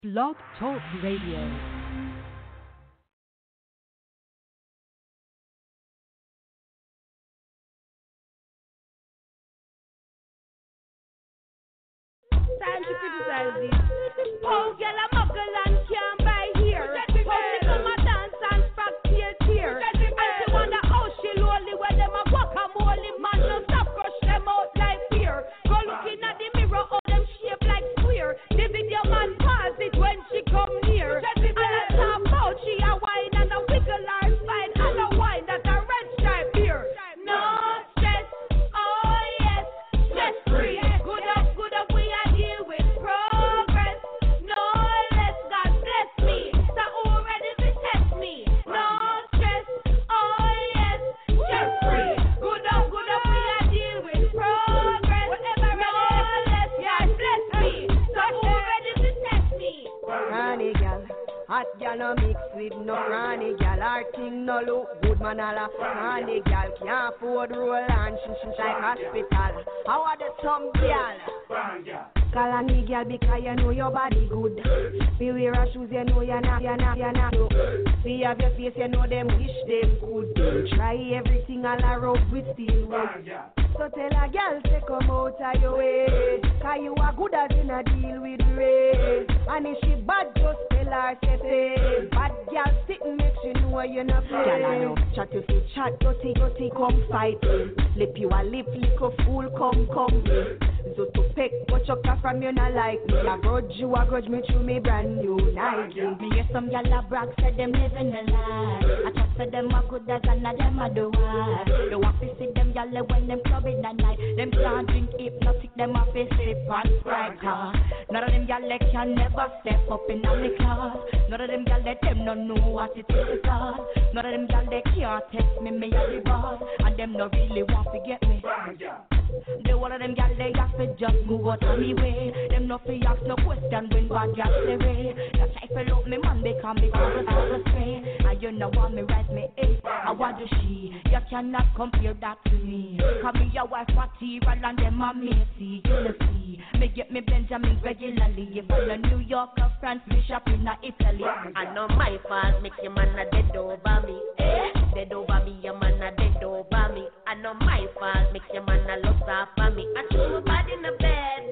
Blog Talk Radio. Time to criticize this. Oh, girl, I'm up and can't buy here. Oh, she come a dance and practice here. And she wonder how she lonely when them a guacamole man no stop crush them out like beer. Go looking at the mirror, all them shape like square. The video man pause it when she come near. And I talk about she a wine and a wiggle her spine and a wine that a red stripe beer. No stress, oh yes, stress free. Good up, we are deal with progress. No less, God bless me. So who ready to test me? No stress, oh yes, stress free. Good up, we are deal with progress. Whatever no less, God bless me. So who ready to test me? Granny gal, hot gal no mix with no granny gal. Her thing no look good, man alla. Granny gal can't afford roll and she like hospital. How are the some gal? Call on me gal because you know your body good. Be wear a shoes you know you're not. See have your face you know them wish them could. Try everything all around with steel wood. So tell a gal to come out of your way. Cause you are good as in a deal with rain. And if she bad just tell her say bad gal sitting makes you know you're not play. Gal I know chat you see chat dirty come fight. Lip you a lip lick a fool come. So to pick what you got from you not like me. I grudge me through me brand new Nike. Me hear some gal a brag say them living the life. I talk say them a good as and them a do wife. You want to see them gal when them clubbing at night. Them can't drink hypnotic, them a face sip and Sprite car. None of them gal can never step up in the class. None of them gal them no know what it is to cause. None of them gal can't text me a the boss. And them no really want to get me. The one of them gal they have to just move out of me way. Them no fi ask no question when bad gal say way. That's I feel up me man they call me for the stray. And you know what me rise me eh. I want to she. You cannot compare that to me. Call me your wife material and them a matey. You see. Me get me Benjamin regularly. If I'm a New York or France, me shopping in Italy. I know my fault make your man a dead over me. Dead over me, your man a dead over me. I know my fault make your man a lost off of me. I show my body in the bed.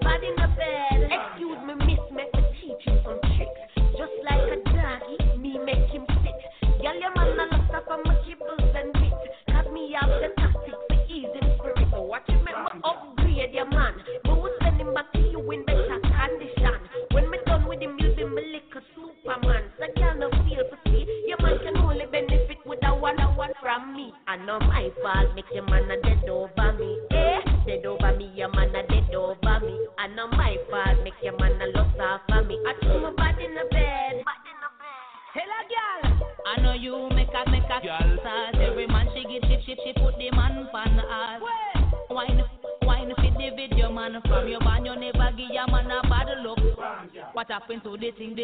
Excuse me, miss, make me teach you some tricks. Just like a doggy, me make him sit. Girl, your man a lost off of my kibbles and bits. Cause me have the tactics for easy spirit. So watch you make me upgrade your man. Me will send him back to you in better condition. When me done with him, you'll be me like a Superman. So girl, no feel for see. Your man can only benefit with a one from me. I know my fault make your man a dead over me. Dead over me, your man a dead over me. I know my fault make your man a lost off of me. I threw my body in the bed. Hello, girl. I know you make a start. Every man she give she put the man pan ass. Wine fit the video man. From your band you never give your man a bad look. What happened to the thing?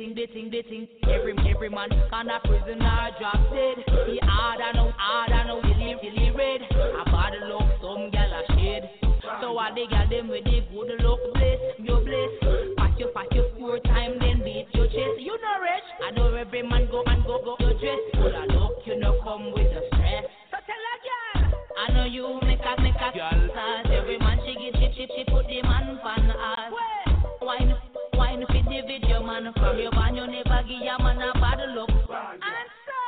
Every man can a prisoner drop dead. He harder now, he red. A bad look, some gal a shade. So what they gal them with the good look bliss, your bliss. Pat you 4 times, then beat your chest. You know rich, I know every man go your dress. Full of luck, you know come with the stress. So tell a girl. I know you make a start. Every man she give she put the man pan ass. Wine fit the video man. From your band you never give your man a bad look. Answer.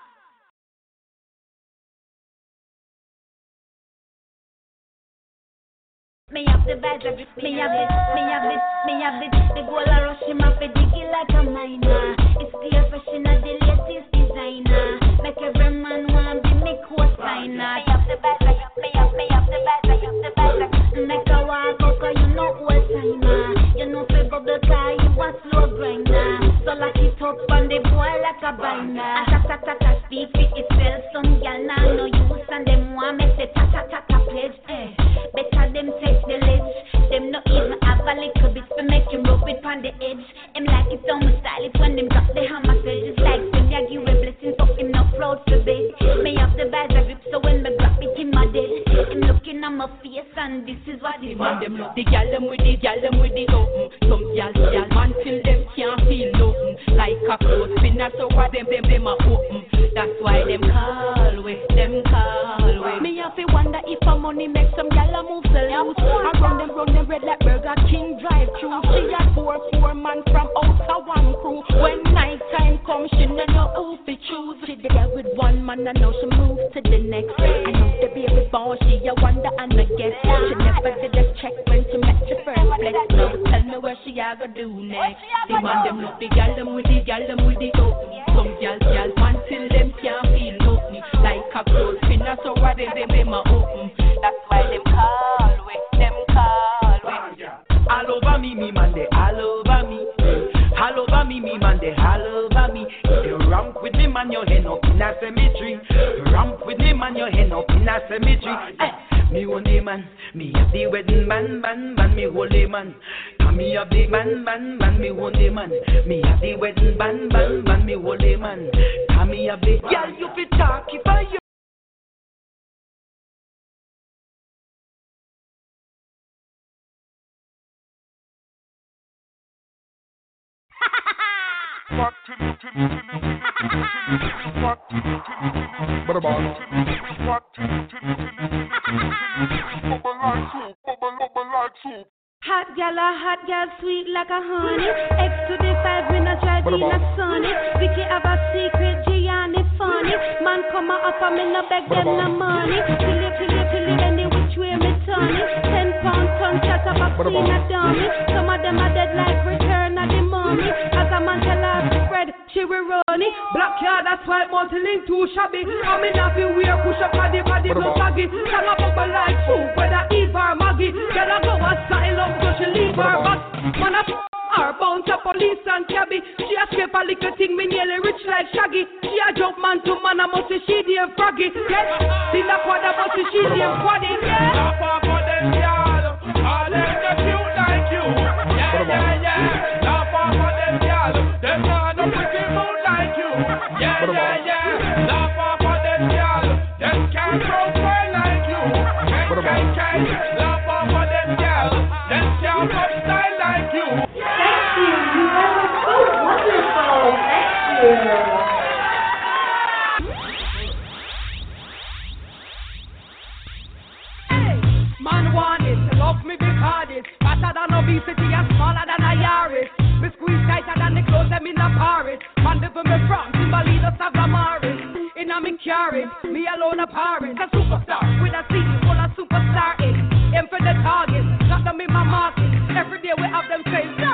Me have the vibes, me have it. The goal a rush him off a diggy like a miner. It's clear fashion of the latest designer. Make every man want be me co-signer. Me have the vibes, me have the vibes. Make a walk out 'cause you know old timer. You know fi bubble car, you a slow grinder. So lock it up on the boy like a binder. Ta speak for itself. Some gyal nah no use and them want me say ta pledge. Better them take the ledge. Them no even have a little bit for make him rope it on the edge. Him like it on my style it when them drop the hammer. So just like them ya give a blessing so him no proud for bed. Me have the bad grip so when me drop it in my dead. Him looking at my face and this is what he want. Them look the gal them with the some gal man till them can't so what them a open. That's why them call we. Me have to wonder if a money make some gyal move so loose. I run them red like Burger King drive through. She a four man from outer one crew. When night time comes, she no know who to choose. She there with one man and now she moves to the next. I know the baby born, she a wonder and a guess. She never did a check when she met the first flex. Now tell me where she a go do next. The man them look the gyal them with the open. Some gyal man till them can't feel nothing. Like a close spinner, so what them a open. That's why them call we. All over me man, they all over me. All over me man, they all over me. If you ramp with me man, your head up in a cemetery. Ramp with me man, your head up in a cemetery. Me only man, me have the wedding man, me holy man. Me have the man, me only man. Me have the wedding man, me holy man. Me have the girl you fit talk if I you. Hot gal, sweet like a honey. X to the 5 when I drive in a sunny. Vicky have a secret, Gianni funny. Man come up and me no beg them no money. Till any which way me turn it. 10 pound ton chat about clean a dummy. Some of them are dead like return of the mummy. As a man tell her to spread, she will run it. Black yard, that's why multi-link too shabby. I'm in a few weird push up body no baggy. Tell her bubble like soup, whether Eve or Maggie. Tell her go outside up so she leave her back. Man up her bounce up police and cabby. She a scrape a little thing, me nearly rich like Shaggy. She a jump man to man, I must say she damn froggy. Yes, see the quad, I must say she damn quaddy. Yeah. Laugh off of them, y'all. All them they cute like you. Yeah. Laugh off of them, y'all. Them not no pretty moon like you. Yeah. Laugh off of them, y'all. Them can't throw fire like you. Can. Laugh off of them, y'all. Them can't pop style like you. Thank you. You guys are so wonderful. Thank you. Man want it, love me because it's fatter than obesity and smaller than a Yaris. Me squeeze tighter than the clothes them in the Paris. Man live me from Timbalitos of Amaris. In a me carry, me alone a Paris. A superstar with a seat full of superstar in. Aim for the target, got them in my market. Every day we have them saying, no,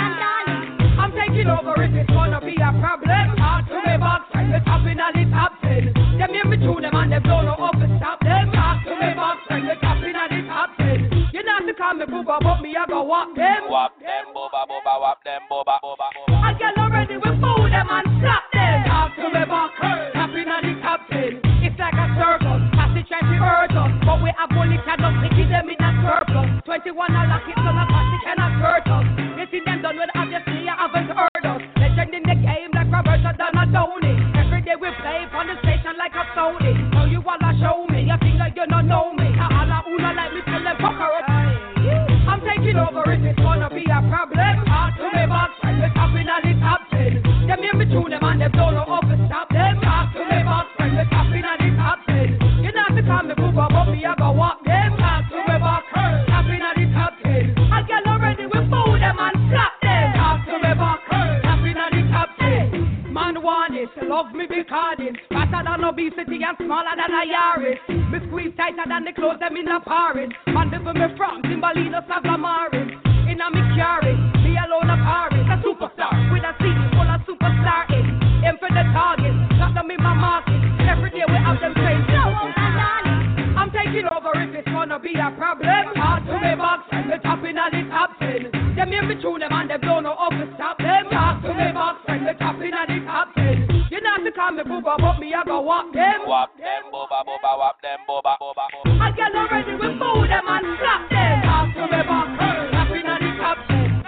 I'm taking over if it's gonna be a problem. Talk to me box, and the top in all the top 10. Them hear me through them and they don't know how to stop them. Talk to me box, and the top in all the top 10. You not to call me booba, but me I go walk them. Wap them, boba, wap them, boba. I get already with food them and slap them. Talk to me box, top in all the top 10. It's like a circle, passage trying to hurt us, but we have only cannot keep them in a surplus. 21 a lock it, so the passage cannot hurt us. You see them done with obviously I haven't heard us. Legend in the game like Roberta Donatoni. Every day we play on the station like a Sony. Now you wanna show me, you think like you don't know me. Alla una like me till them fuck her up. I'm taking over if it's gonna be a problem. Talk to me box, and we're topping on the top 10. Them hear me through them and they don't know how to stop them. Talk to me box, and we're topping on the top 10. You not to call me booba, but me I go walk them. Talk to me box, topping on the top 10. I get already with food them and slap them. Talk to me box, topping on the top 10. Man want it, love me because it's fatter than obesity and smaller than a Yaris. Me squeeze tighter than the clothes them in the Paris. Man live me from Timbalitos of Amaris. In a me carry, me alone a Paris. A superstar with a seat full of superstar in. Aim for the target, got them in my market. Every day we have them saying, no, I'm taking over if it's gonna be a problem. Talk to me box, and we're topping on the top 10. Them hear me through them and they don't know how to stop them. Talk to me box, and we're topping on the top 10. You not to call me booba, but me I go walk them. Wap them, boba, wap them, boba. I get already with food them and slap them. Talk to me box, topping on the top 10.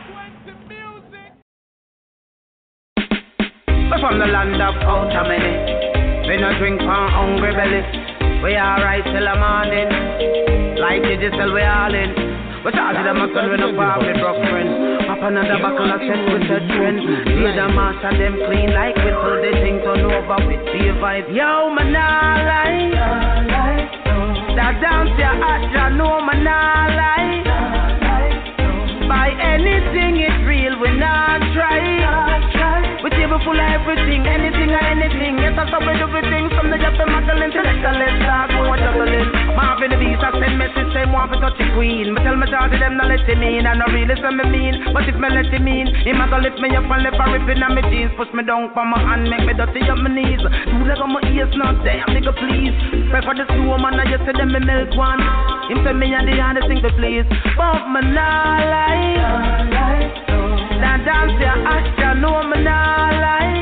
We're from the land of Outta Many. We no drink from hungry belly. We alright till the morning. Like digital we all in. But I did a muscle when I pop with rock friends. Pop another buckle of set with a trend. See the master them clean like whistle. They think turn over with the vibe. Yo, man, I lie. That dance ya hot, ya know man, I lie. Buy anything, it's real, we not try. We table full of everything, anything or anything. Yes, that's how we do everything. From the job to Magdalene to let's start going juggling. Marvin the beast, I send message, say want to touch the queen. But tell me to them not let him in, I know really say me mean. But if me let him in, he might go lift me up and left a ripping on my jeans. Push me down for my hand, make me dirty up my knees. Do like on my ears not there, nigga please. Pray for the slow man, I just say them me milk one. Him say me and the hardest thing to please. But me nah lie. That dance ya ask ya know me nah lie.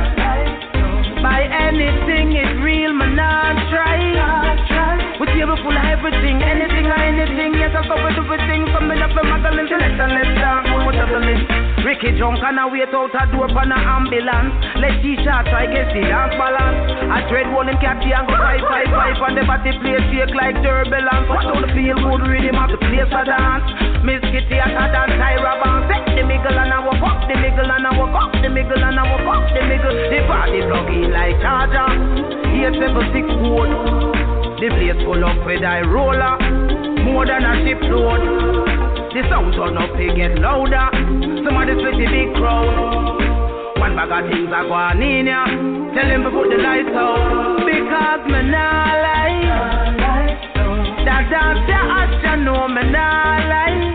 Buy anything, it's real, me nah try. We table full of everything, anything or anything. Yes, I cover everything. From me up to Magdalene to let's start going juggling. Ricky jump and I wait out a door for an ambulance. Let T-shirt try get the dance balance. I dread one him catchy and go 5-5-5 and the body play shake like turbulence. What don't feel good rhythm of the place a dance. Miss Kitty I got dance Tyra Banks. Set the miggle and I walk up, the miggle and I walk up, the miggle and I walk up, the miggle. The party plug in like charger. 876 code. The place full up with I roller. More than a ship load. The sound turn up, they get louder. Somebody split the big crowd. One bag of things are going in ya. Tell them to put the lights out. Because me nah lie. That dance ya ask ya know me nah lie.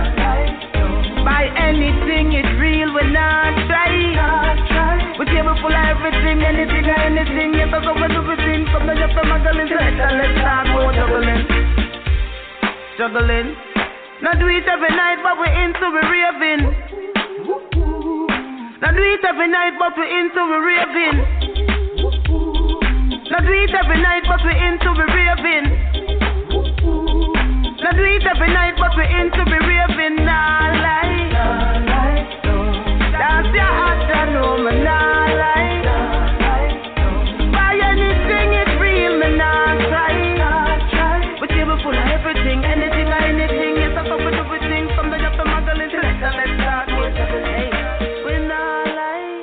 Buy anything, it's real, we not try. We table full of everything, anything or anything. Yes, I go with everything. From the job to Magdalene to let's start go juggling. Juggling. Not do it every night, but we into we raving. Not do it every night, but we into we raving. Not do it every night, but we into we raving. Not do it every night, but we into we raving. Nah lie. That's your heart, I know me nah lie. Buy anything, it's real, me nah try. We table full of everything, anything or anything. Yes, I fuck with everything. From the job to Magdalene to let's start with. Hey, we nah lie.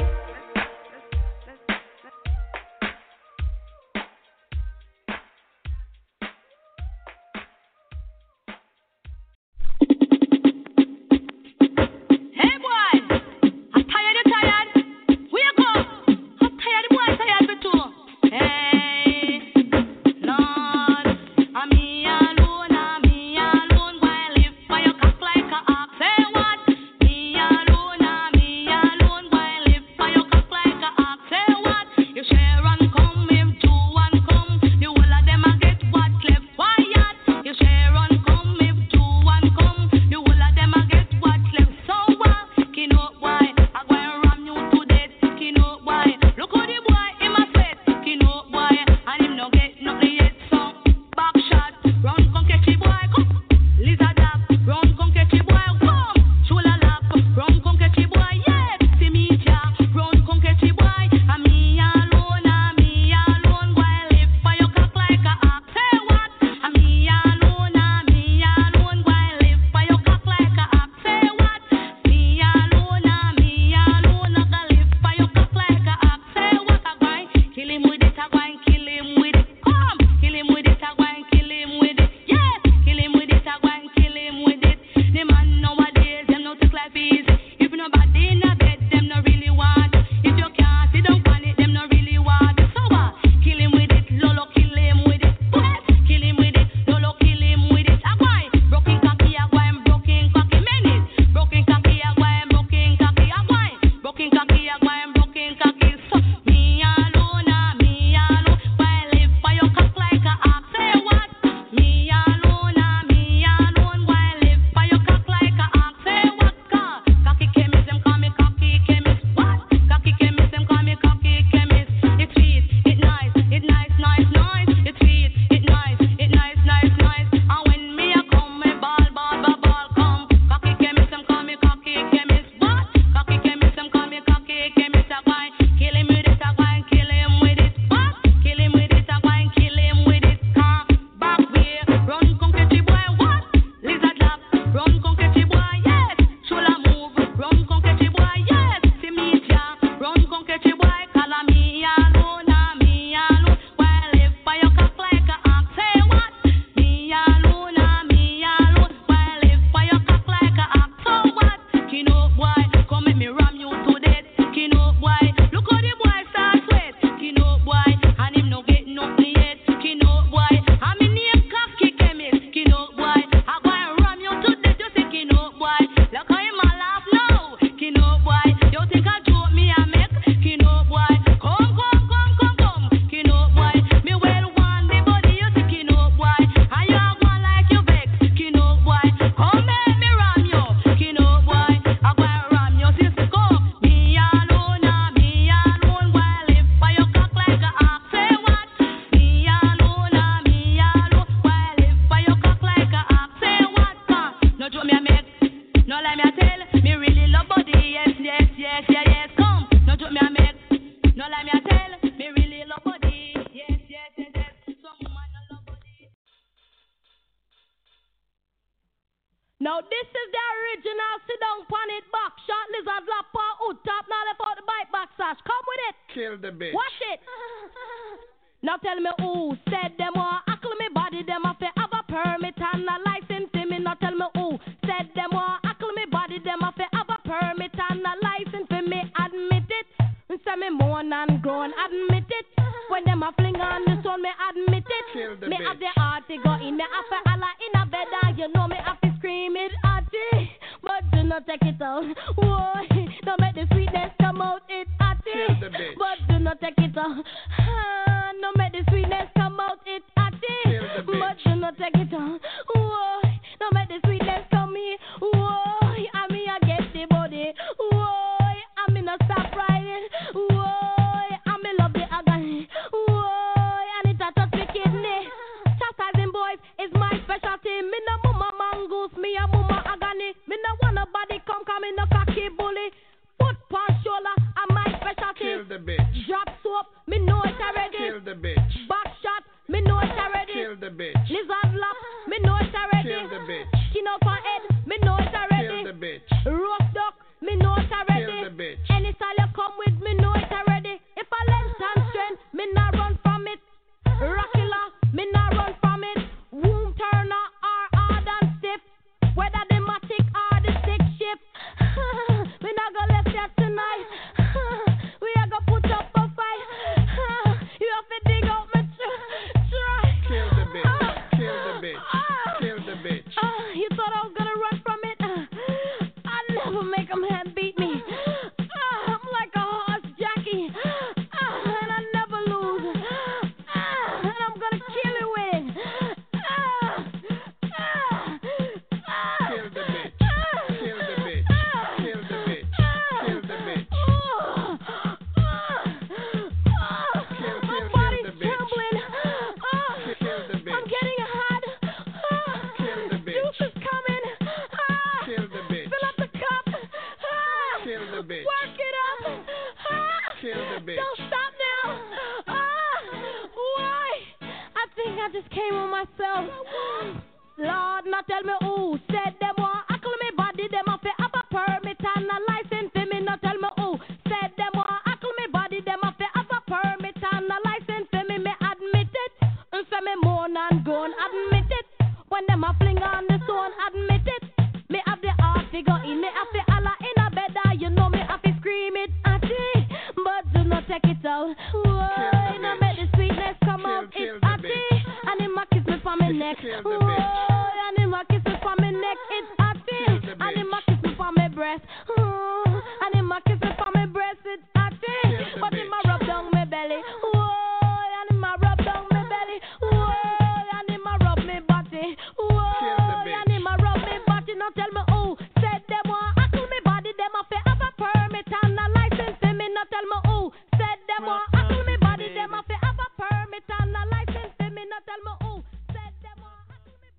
Kill the bitch. Watch it. Now tell me who said them want ackle me body, them have to have a permit and a license to me. Now tell me who said them want ackle me body, them have to have a permit and a license for me. Admit it. Say me moan and groan, admit it. When them a fling on the sun, me admit it. Me bitch. have the heart to go in, me have to holla in a bed and you know me have to scream it hearty. But do not take it out, whoa. Don't make the sweetness come out, it hearty. But do not take it out, don't make the sweetness come out, it hearty. But do not take it out, whoa. Don't make the sweetness come here, whoa. I mean I get the body, whoa. I mean I stop riding, whoa. I mean love the agony, whoa. And it a touch me kidney. Chastising boys is my specialty. Me no mama mongoose, me a mama agony. Me no want nobody come me no cocky bully. Foot punch shoulder, I'm my specialty. Kill the bitch. Drop soap, me know it already. Kill the bitch. Back shot, me know it already. Kill the bitch. Lizard lap, me know it already. Kill the bitch. Skin up her head, me know it already. Kill the bitch. Roast duck, me know it already. Kill the bitch. Any style you come with, me know it already. If I length and strength, me not run from it. Rockilla, me not run from it. Womb turner are hard and stiff. Whether the matic or the stick shift. We not gonna left here tonight. We are gonna put up a fight. You have to dig out my try. Kill the bitch. Kill the bitch. Kill the bitch. You thought I was gonna run from it? I never make them hand beat me. I'm like a horse jockey. And I never lose. And I'm gonna kill it with it. Kill the bitch. Kill the bitch. Kill the bitch. Kill the bitch. My body's the bitch. trembling. Kill the bitch. I'm getting hot. Kill the bitch. Juice is coming. Kill the bitch. Fill up the cup. Kill the bitch. Work it up. Kill the bitch. Don't stop now. Why? I think I just came on myself. Lord, now tell me who said them want ackle me body, them have to have a permit and a license to me. Now tell me who said them want ackle me body, them have to have a permit and a license to me. Me admit it. And say me moan and groan, admit it. When them a fling on the stone, admit it. Me have the heart to go in, me have to holla in a bed, you know me have to scream it, auntie. But do not take it out. Whoa, now make the sweetness come out, it's auntie. And him a kiss me for me neck. Whoa, and him a kiss me for me neck, it's auntie. And him a kiss me for me breast. And him a kiss me for me breast, it's auntie. But him a rub down my belly. Whoa, and him a rub down my belly. Whoa, and him a rub me body. Whoa, and him a rub me body. Now tell me who said them want ackle me body, them have to have a permit and a license to me. Now tell me who said them want ackle me body, them have to have a permit and a license to me. Now tell me who said them want ackle me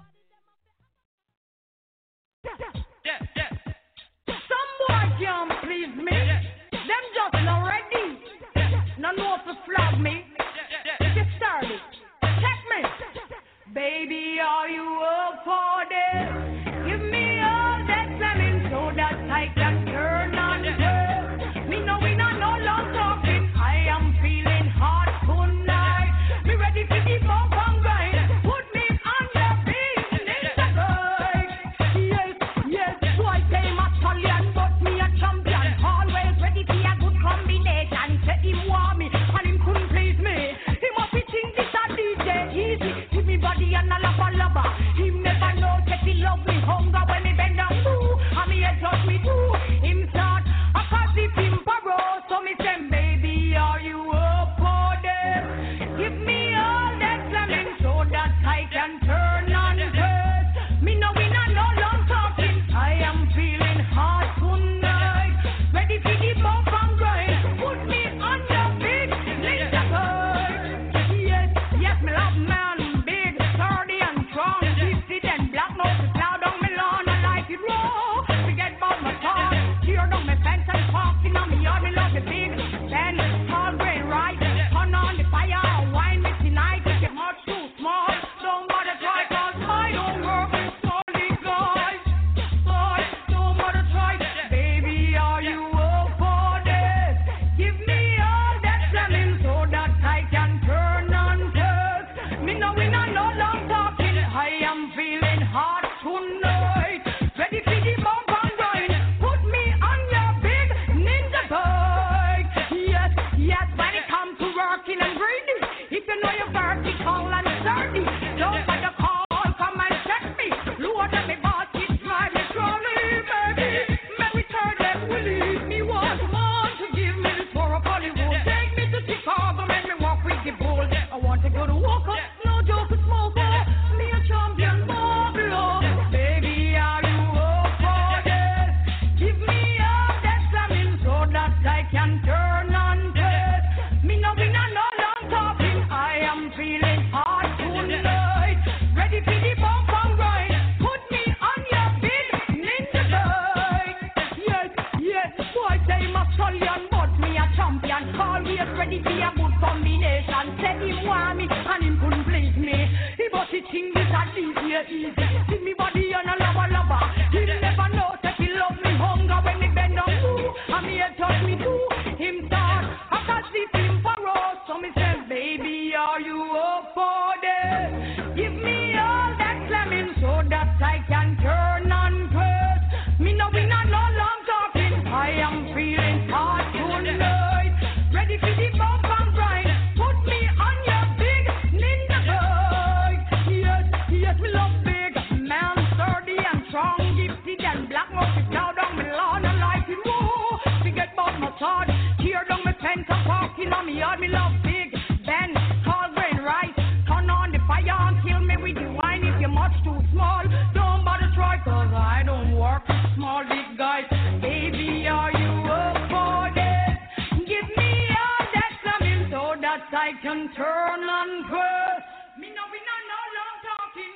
Tear down my fence, I'm walking on me yard, me love big Ben, call brain right. Turn on the fire and kill me with the wine. If you're much too small, don't bother try, cause I don't work with small big guys. Baby, are you up for this? Give me all that something so that I can turn and press. Me no, we no long talking.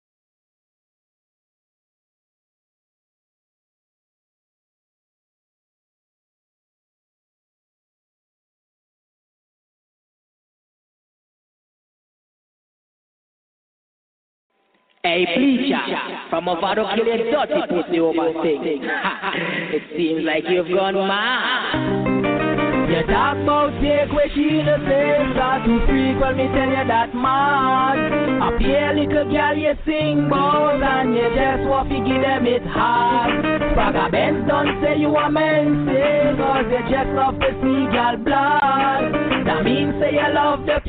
Hey, bleacher, from a to kill your dirty pussy over thing. It seems like you've gone mad. You talk about take where she in the face, start to freak when me tell you that mad. Up here, little girl, you sing bout, and you just want to give them it hard. Spraga Benz don't say you a man, say, cause you just love to see girl blood. That means say you love the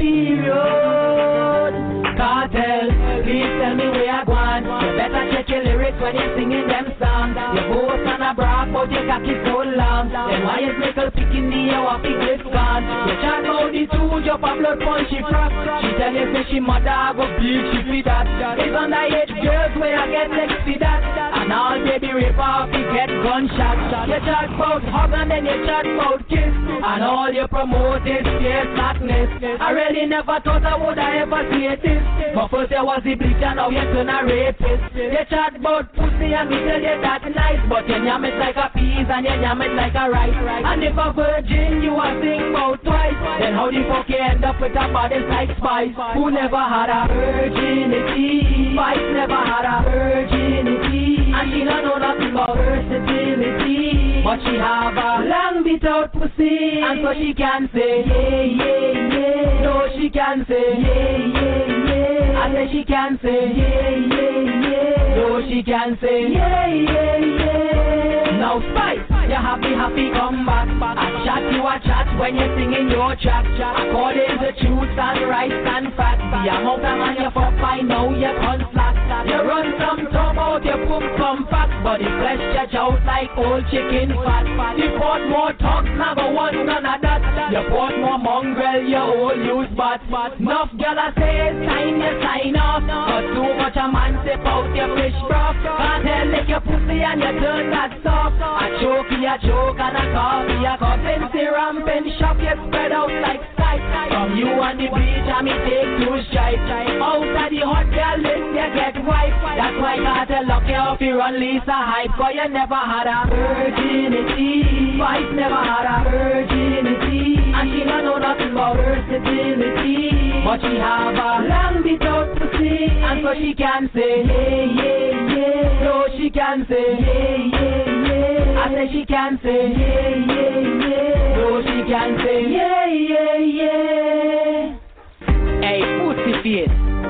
period. Cartel, please tell me where I want. You better check your lyrics when you're singing them songs. You boast and a brag, but your cock is so long. Then why is Michael picking the hour big with gone? You chat about the two, jump a blood punch, she frock. She tell you say she mother go big, she feed that. It's underage girls where I get next to that. And all baby rape off, you get gunshot. You chat about hug and then you chat about kiss. And all you promote is fierce madness. I really never thought I would ever see this. But first there was the bleach and now you turn a rapist. You chat about pussy and me tell you that's nice, but you yam it like a peas and you yam it like a rice. And if a virgin you a sing about twice, then how the fuck you end up with a body like Spice? Who never had a virginity? Spice never had a virginity. And she don't know nothing about versatility, but she have a long bit out pussy. And so she can say yeah, yeah, yeah. No, she can say yeah, yeah, yeah. I say she can say yeah, yeah, yeah. No, she can say yeah, yeah, yeah. Now Spice, you happy come back. I chat you a chat when you're singing your track. According to truth and right and fact, the amount of man you fuck by now you turn flat. You run some talk out your poop come fat, but the flesh judge out like old chicken fat. You put more talks, never want none of that. You put more mongrel, you all use but enough gala say it's time you sign off. But too much a man sip out your fish broth. Can't tell lick your pussy and you turn that soft. A choke and a coffee, a coffin serum, pen shop, you spread out like sight. From you on the beach, I me take two stripes. Out of the hot girl list, you get wiped. That's why I tell lucky off you run Lisa hype, cause you never had a virginity. Spice never had a virginity. And she don't know nothing about versatility, but she have a long bit out pussy. And so she can say yeah, yeah, yeah. So she can say yeah, yeah, yeah. I say she can say yeah, yeah, yeah. So she can say yeah, yeah, yeah. Hey, pussy face,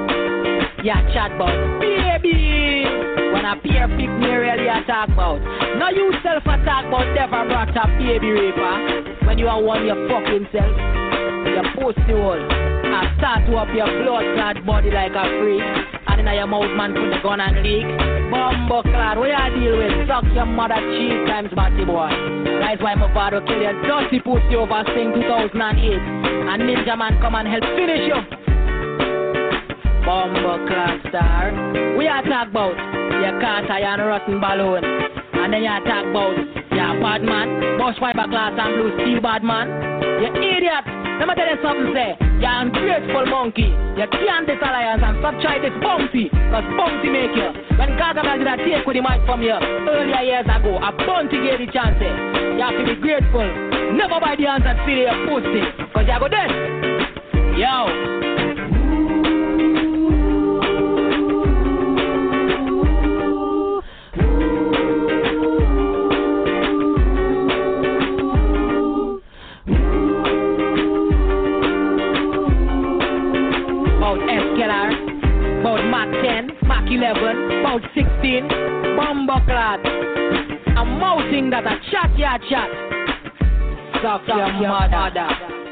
yeah, chat about baby. When a peer pick me really a talk about. Now you self a talk about never brought a baby raper. When you are one your fucking self, your pussy hole, and start to up your blood clot body like a freak. And in your mouth man put the gun and leak. Bumbo clad, what you deal with? Suck your mother cheese times batty boy. That's why my father kill your dirty pussy over Sing 2008. And Ninja Man come and help finish you. Bumbo clad star. We are talk about your car tire and rotten balloon. And then you talk about your bad man, bush fiberglass and blue steel bad man. You idiot. Let me tell you something, say. You're an ungrateful monkey. You can't this alliance and stop trying this bounty. Cause bounty make you. When Gargamel did a take with the mic from you earlier years ago, a bounty gave the chance. You have to be grateful. Never buy the hands and feel your pussy. Cause you go dead. Yo. About Mach 10, Mach 11, about 16, bumbleclad. I'm mouthing that a chat, ya chat. Suck your mother.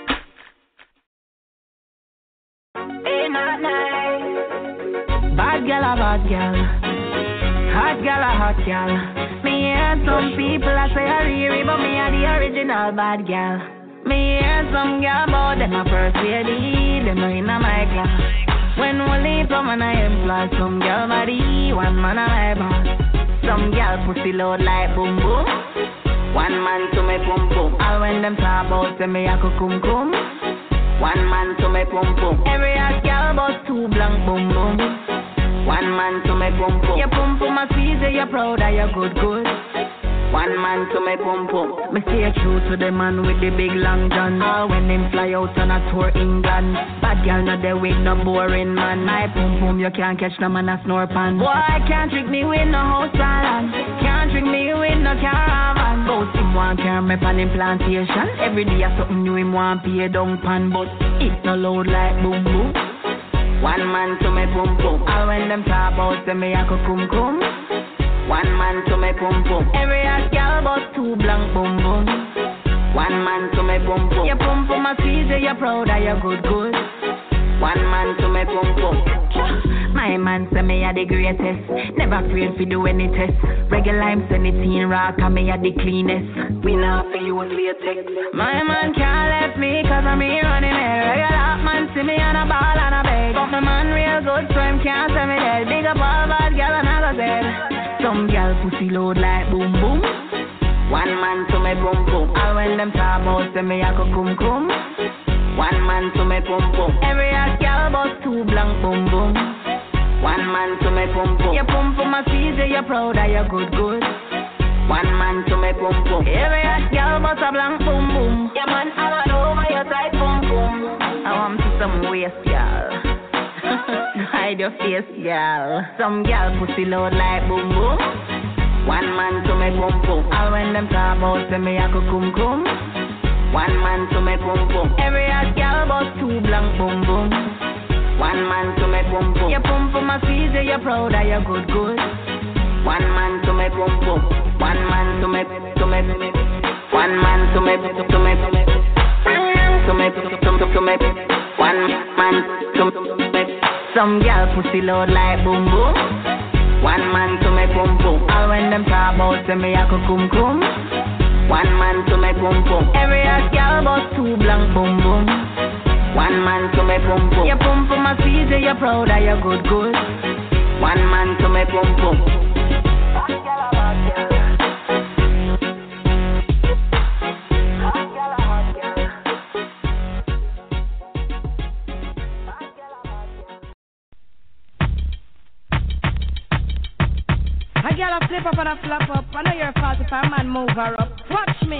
In a night. Bad gal a bad gal. Hot gal a hot gal. Me hear some people I say a riri, but me a the original bad gal. Me hear some girl about them a first lady, them no inna my class. When we leave some man I employ, some girl body, one man a my boss. Some girl pussy load like boom boom. One man to me pum pum. All when them talk about say me a cum cum. One man to me pum pum. Every hot girl about two blank boom boom. One man to me pum pum. You pum pum a squeeze, you proud of your good good. One man to me pum pum. Me stay true to the man with the big long gun. All when him fly out on a tour England. Bad girl not there with no boring man. My pum pum you can't catch no man a snore pan. Boy can't trick me with no house and can't trick me with no caravan. Both him want carry me pan him plantation. Every day something new him want pay down pan. But it no loud like boom boom. One man to me pum pum. All when them talk about say me a cum cum. One man to me pum pum. Every hot girl about two blank boom boom. One man to me pum pum. You pum pum a squeeze, you proud of your good good. One man to me pum pum. My man say me a the greatest. Never afraid fi do any test. Regular I'm 17 rock and me a the cleanest. We not fi use latex. My man can't left me cause I'm here running it. Regular man see me on a ball and a beg. But my man real good so him can't say me dead. Big up all bad girl and I go dead. Some girl pussy load like boom boom. One man to me pum pum. All when them talk about say me a cum cum. One man to me pum pum. Every hot girl about two blank boom boom. One man to me pum pum. You pum pum a squeeze, you proud of your good good. One man to me pum pum. Every hot girl about a blank boom boom. Yeah man, I want over your tight pum pum. I want to some waist girl. Hide your face, girl. Some girl pussy load like boom boom. One man to me pum pum. All when them talk about say me a cum cum. One man to me pum pum. Every hot girl about two blank boom boom. One man to me pum pum. You pum pum a squeeze, you proud of your good good. One man to me pum pum. One man to me. One man to me. One man to me. Some girl pussy load like boom boom. One man to me pum pum. All when them talk about say me a cum cum. One man to me pum pum. Every hot girl about two blank boom boom. One man to me pum pum. You pum pum a squeeze, you proud of your good good. One man to me pum pum. A girl a flip up and a flap up. I know you're a 45 man, move her up. Watch me.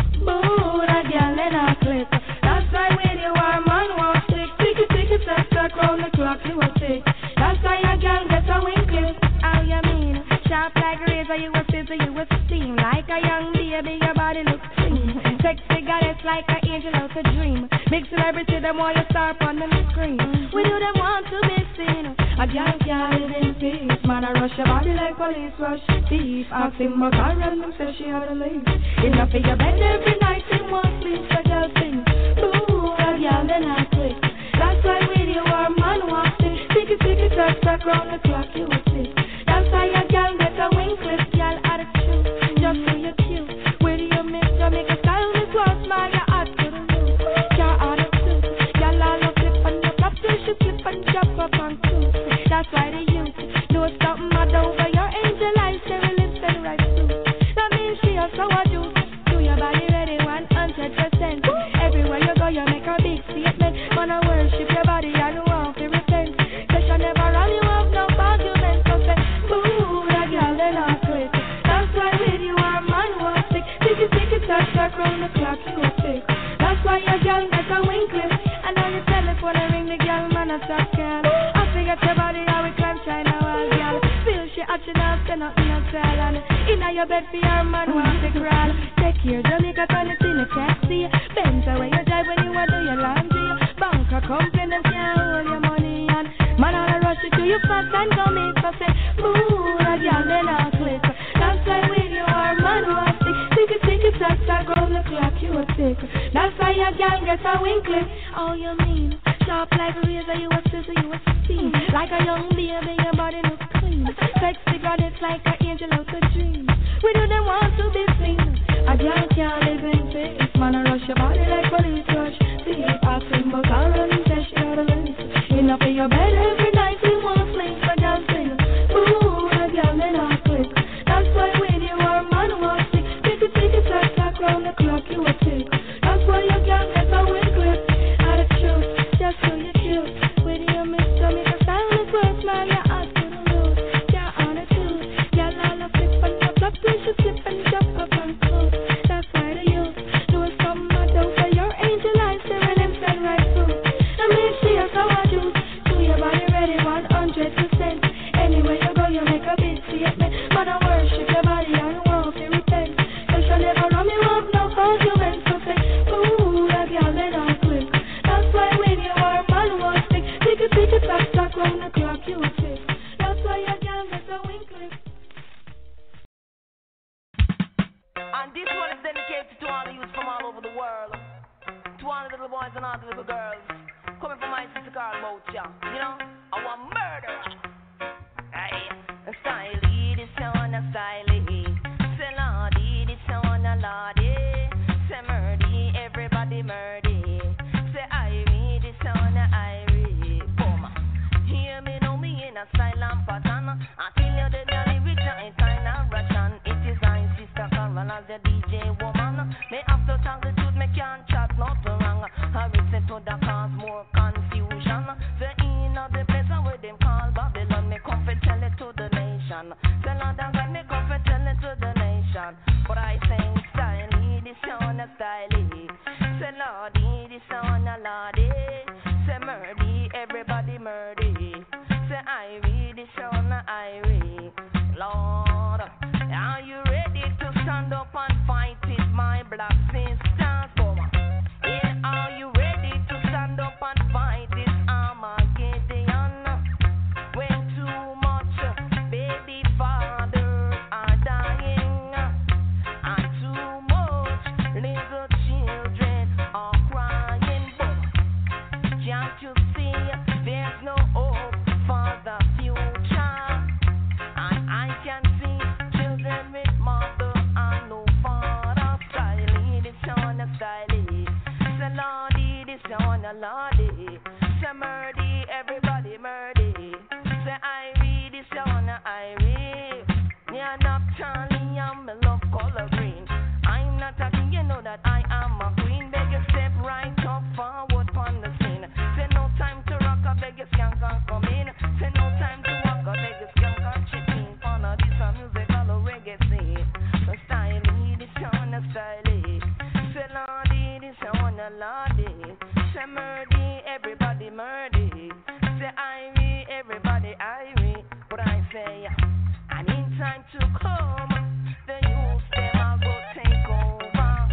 Boo, that girl let her clip. That's why when you are man, walk stick. Tick it, start round the clock, you will tick. That's why a girl gets a wink clip. How you mean? Sharp like a razor, you a scissor, you a steam. Like a young baby, your body looks clean. Sexy goddess like an angel out a dream. Big celebrity, them all you star on the screen. We do them want to be seen. A girl can't live in peace. Man, I rush your body like police rush thief. Ask him about her and him say she had a leave. Enough for your bed every night, him won't sleep. So girl sing, ooh, a girl then I click. That's why when you are man, walk stick. Tick it, start round the clock, you will see. That's why a girl get a wink clip. Girl attitude, just so you're cute. Where do you make a style? This was my art to the roof. Your attitude, girl all up flip and up, up till she flip and drop up on two. That's why they use know something mad over your angel eyes, cherry lips and right suit. That means she has so do. Do your body ready 100%. Everywhere you go, you make a big statement. Wanna worship your body and you want to repent. Session never run, you have no argument. So say, boo, that girl then I'll quit. That's why with you are man was sick. Tick it, start round the clock, you will sick. That's why your girl gets a wink clip. And on your telephone, I ring the girl, man, I stop girl. I forget your body, how we climb China wall, girl. Feel she action out, stand up in your cell. And in your bed for your man, want to crawl. Take care, Jamaica, turn it in a taxi. Benz away you drive when you want to do your laundry. Banker complain and can't hold your money. And man, I'll rush it to you fast and go make so say, boo, that girl, then I'll click. That's why when you are man, want to stick it, start round the clock, you will sick. That's why your girl gets a wink clip. Oh, you mean? Sharp like a razor, you a scissor, you a steam. Like a young baby, your body looks clean. Sexy goddess like an angel out a dream. We do them want to be seen. A girl can't live in peace. Man, I rush your body like the little boys and all the little girls. Coming from my sister Carl Boucher. You know, I want murder. Aye, a styly, this one a styly. Say lordy, this one a lordy. Say murdy, everybody murdy. Say Irie, this one a Irie. Come, hear me, know me in a style and pattern. I tell you the lyrics are kind of Russian. It is I, sister Carol, as the DJ woman. Me have to tell the truth, me can't chat not wrong. I listen to the cause more confusion. The in of the place where them call Babylon. Me come for tell it to the nation. Tell all them God, me come for tell it to the nation. But I sing styly, this sound a styly. Say lordy, this sound a lordy. Say murdy, everybody murdy. Say Irie, this sound a Irie. Lord, are you ready to stand up and fight with my black sisters? Yeah, are you ready to stand up and fight this Armageddon? When too much baby father are dying, and too much little children are crying. But can't you see there's no hope for the future? And I can see children with mother and no father. Styly, this on a styly. Say lordy, this on a lordy. Say murdy, everybody murdy. Say Irie, this on a Irie. Yeah, not Charlie, I'm a love color green. I'm not a king, you know that I am a queen. Beg you step right up forward on the scene. Say no time to rock, I beg you skank and come in. Say no time to walk, I beg you skank and chip in. For now this a music, all the reggae scene. So styly, this on a styly. Say lordy, this on a lordy. Say murdy, everybody murdy. Say Irie, everybody Irie. But I say, and in time to come, the youth them are go take over.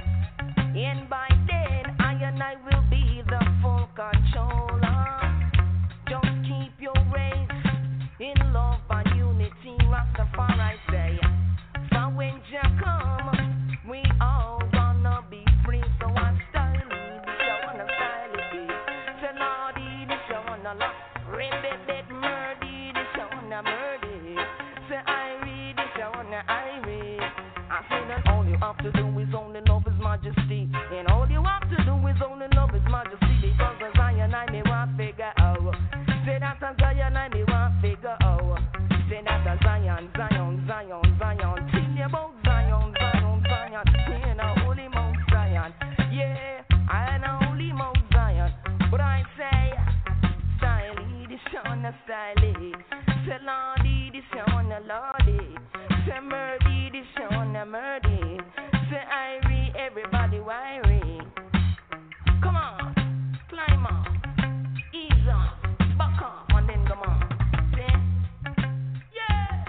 And by then, I and I will be the full controller. Just keep your race in love and unity, Rastafari say. For when Jah come, we all gonna be free. So I'm styling, this I wanna style it. Say lordy, this I wanna love. Ribbit, murdy, this I wanna murdy. Say Irie, this I wanna Irie. I say that all you have to do is only love His Majesty. And all you have to do is only love His Majesty. Because as Zion I may want figure out. Say that as Zion I may want figure out. Say that as Zion, Zion, Zion, Zion. Tell me about Zion, Zion, Zion. Yeah, now holy Mount Zion. Yeah, I know holy Mount Zion. But I say, styly, this on a styly. Say lordy, this on a lordy. Say murdy, this on a murdy. Say Irie, everybody wiry. Come on, climb on, ease on, back on, and then come on. See? Yeah.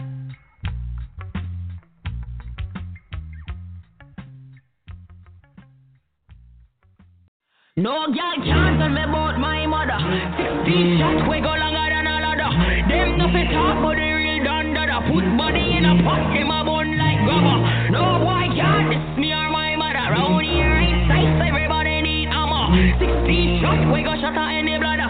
No girl can't tell me about my mother. 16 shots we go longer than a ladder. Them nothing talk but the real done dada. Put body in a pot, him a bun like grabber. No boy can't diss me or my mother. Round here ain't size, everybody need armor. 16 shots we go shot her in the bladder.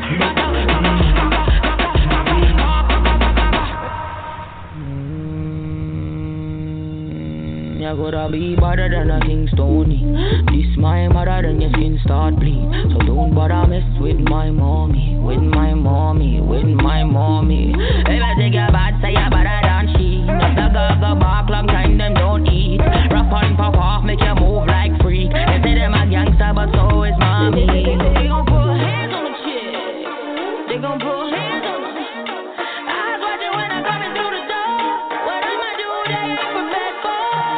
You gotta be better than a King Stony. This my mother, then your skin start bleed. So don't bother mess with my mommy, with my mommy, with my mommy. If I take a bad, say you better than she. If the girls go back, long time them don't eat. Rap on, pop off, make you move like freak. They say them a gangster, but so is mommy. They gon' put hands on the chick. They gon' put hands on the chick. I was watching when I coming through the door. What I'ma do, they ain't prepared for.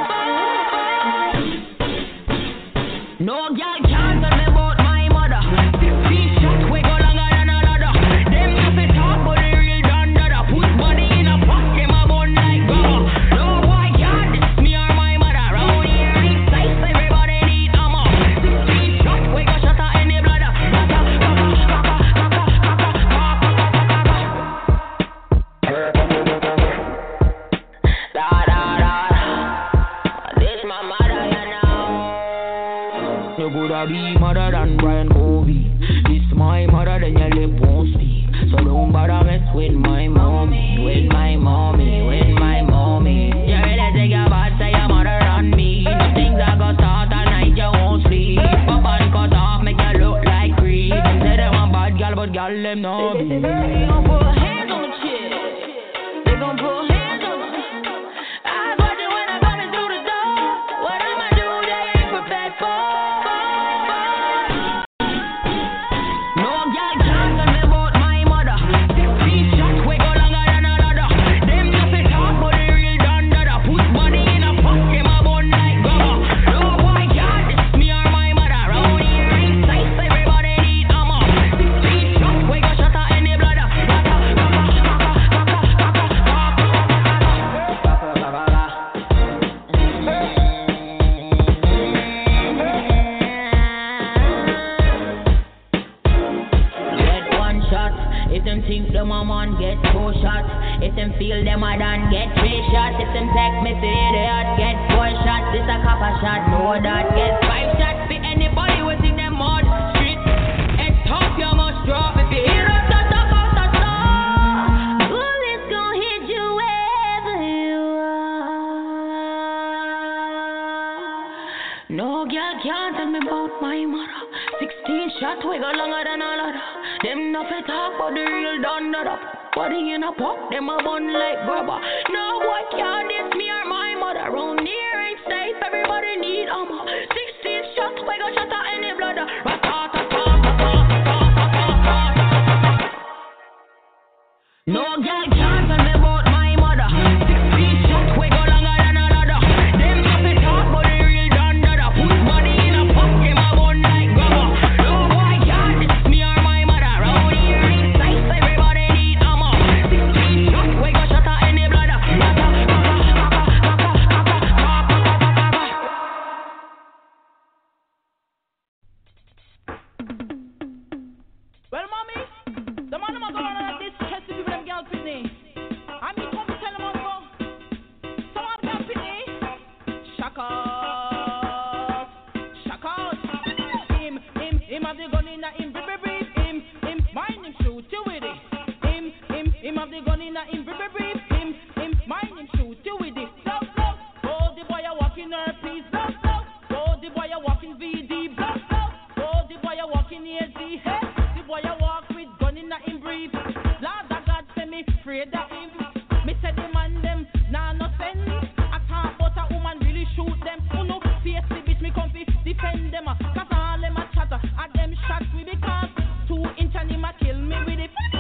No girl can't tell me about my mother. 16 shots we go longer than a ladder. Them nothing talk but the real done dada. Put body in a pot, him a bun like grabber. No boy can't diss me or my mother. Round here ain't size, everybody need armor. 16 shots we go shot her in the bladder. be mother than Brian Covey. This my mother, then your lip won't speak. So don't bother mess with my mommy, with my mommy, with my mommy. You really take your bad, say your mother than me. The things I go start all night, you won't sleep. Pop and cut off, make you look like creep. Them say they want bad gal, but gal them no be. They gon' put hands on the chick. They gon' put hands on the. I got you when I come through the door. What I'ma do, they ain't prepared for. No gal can't tell me about my mother. 16 shots, we go longer than a ladder. Them just a talk, but they real done dada. Put money in a fuck, him a bun like gummer. No boy can't diss me or my mother. Round here ain't safe, everybody need armor. 16 shots, we go shut out any bladder. Get one shot. If them think them a man, get 2 shots. If them feel them a done, get 3 shots. If them take me to idiot, get 4 shots. This a copper shot, no that. Get 5 shots for anybody who think them mud street. It's tough, you must drop. If you hear us, that's about the star. Bullets gon' hit you wherever you are. No girl can't tell me about my mother. 16 shots, we go longer than a ladder. Them nothing talk, but the real done that up. Body in a pot, them a bun like grubber. No boy can't diss me or my mother. Round here ain't safe, everybody need armor. 16 shots, we go shut out any bladder. No girl can't tell me about my mother. 16 shots, we go longer than a ladder. Them nothing talk, but the real done that up. Put body in a pot, them a bun like grubber. No boy can't diss me or my mother. Round here ain't safe, everybody need armor. 16 shots, we go shut out any bladder. Well, mommy, the man who go on like this, chest to people them girl pitney. I mean, come to tell them go. Someone girl pitney. Shock out. Shock out. Him have the gun in him, brief. Him, mind him, shoot you with it. Him have the gun in him, brief. Him, mind him, shoot you with it. Love. Oh, the boy a walking her, please. Love. Oh, the boy a walking VD. Love. Oh, the boy a walking AZ. Hey. The boy a walk with gun in him brief. Lord of God say me afraid of him. Me say the man them nah no sense. I can't but a woman really shoot them. Who no face the bitch me come fi defend them. Cause all them a chatter. At them shots we because 2 inch and him a kill me with it.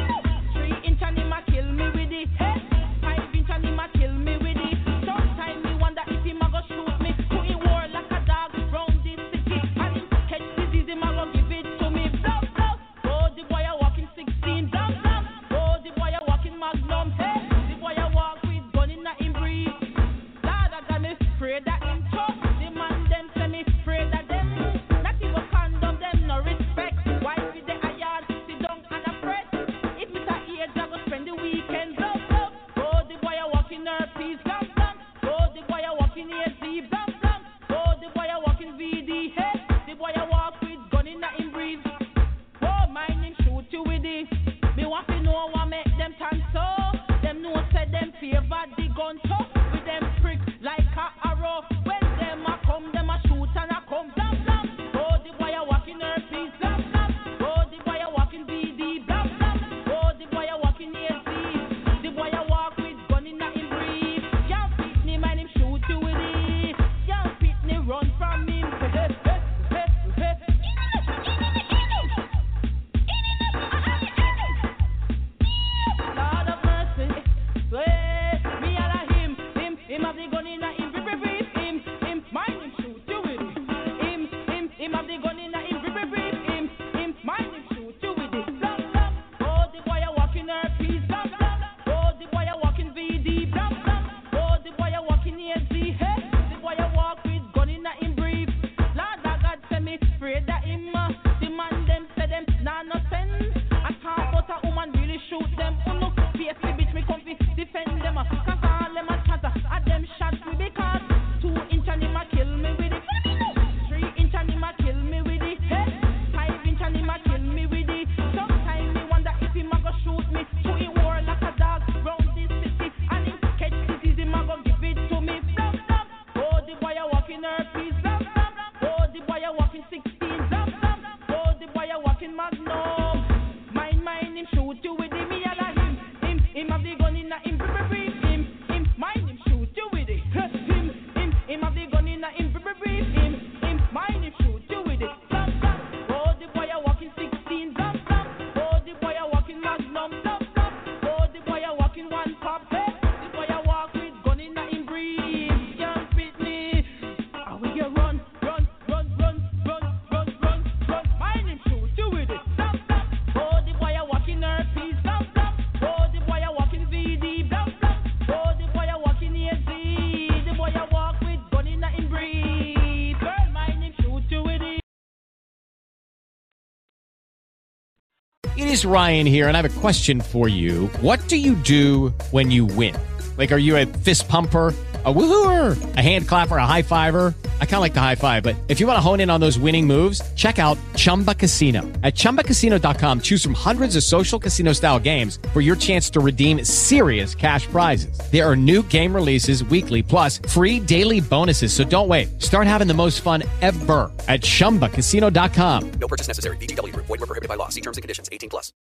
It is Ryan here, and I have a question for you. What do you do when you win? Like, are you a fist pumper, a woohooer, a hand clapper, a high fiver? I kind of like the high five, but if you want to hone in on those winning moves, check out Chumba Casino. At ChumbaCasino.com, choose from hundreds of social casino-style games for your chance to redeem serious cash prizes. There are new game releases weekly, plus free daily bonuses. So don't wait. Start having the most fun ever at ChumbaCasino.com. No purchase necessary. VGW Group. Void where prohibited by law. See terms and conditions. 18+.